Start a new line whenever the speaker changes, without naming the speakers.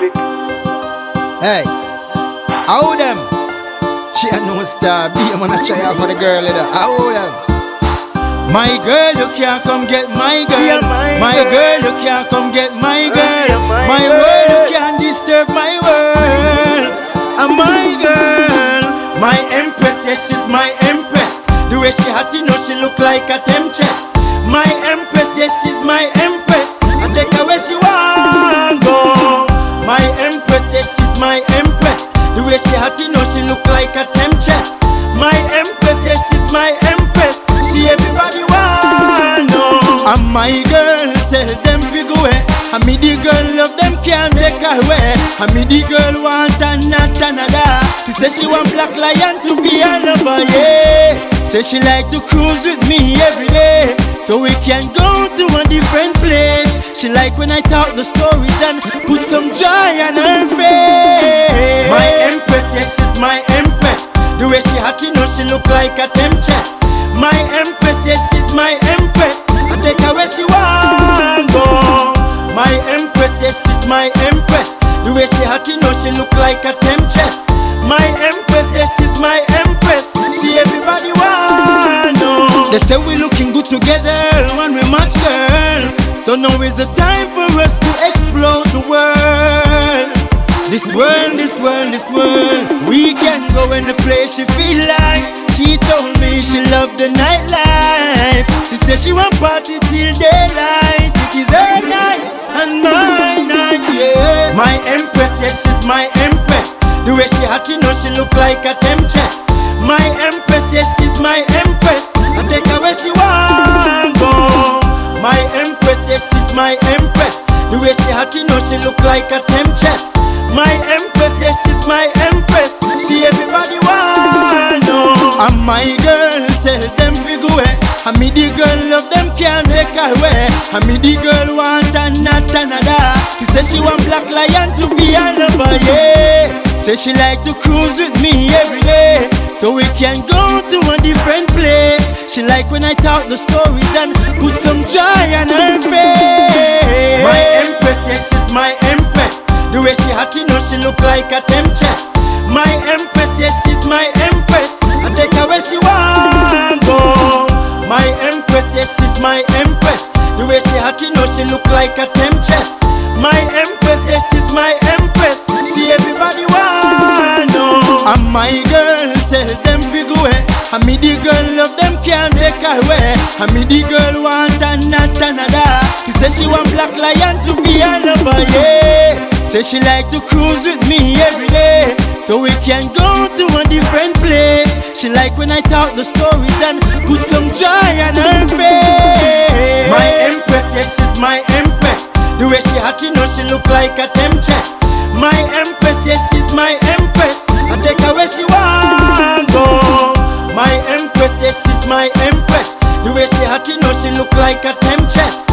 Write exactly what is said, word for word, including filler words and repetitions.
Hey, how them? She a no star, be a man a try out for the girl in there. How them? My girl, you can't come get my girl. My girl, you can't come get my girl. My world, you can't disturb my world. And my girl, my empress, yes, she's my empress. The way she hot, you know she look like a temptress. My empress, yes, she's my empress. I take her where she want go. My empress, yes, she's my empress. The way she hot, you know she look like a temptress. My empress, yes, she's my empress. She everybody want know. And my girl, tell them fi go away. And me the girl love them can't take her away. And me the girl want and not another. She say she want Black Lion to be her lover, yeah. Say she like to cruise with me every day, so we can go to a different place. She like when I talk the stories and put some joy on her face. My empress, yes, she's my empress. The way she hot, you know she look like a temptress. My empress, yes, she's my empress. I take her where she want go. My empress, yes, she's my empress. The way she hot, you know she look like a temptress. My empress, yes, she's my empress. She everybody want know. They say we looking good together when we match, girl. So now is the time for us to explore the world. This world, this world, this world. We can go in the place she feel like. She told me she loved the nightlife. She said she want party till daylight. It is her night and my night, yeah. My empress, yes, she's my empress. The way she hot, you know she look like a temptress. My empress, yes, she's my empress. I take her where she want go. My empress, yes, she's my empress. The way she hot, you know she look like a temptress. My empress, yes, she's my empress. She everybody want know. And my girl, tell them fi go away. And me the girl love them can't take her away. And me the girl want and not another. She say she want Black Lion to be her lover, yeah. Say she like to cruise with me every day, so we can go to a different place. She like when I talk the stories and put some joy on her face. My empress, yes, she's my empress. The way she hot, you know she look like a temptress. My empress, yes, she's my empress. I take her where she want go. My empress, yes, she's my empress. The way she hot, you know she look like a temptress. My empress, yes, she's my empress. She everybody want know. And my girl, tell them fi go away. And me the girl love them can't take her away. And me the girl want and not another. She say she want Black Lion to be her lover, yeah. Say she like to cruise with me every day, so we can go to a different place. She like when I talk the stories and put some joy on her face. My empress, yes, she's my empress. The way she hot, you know she look like a temptress. My empress, yes, she's my empress. I take her where she want go. My empress, yes, she's my empress. The way she hot, you know she look like a temptress.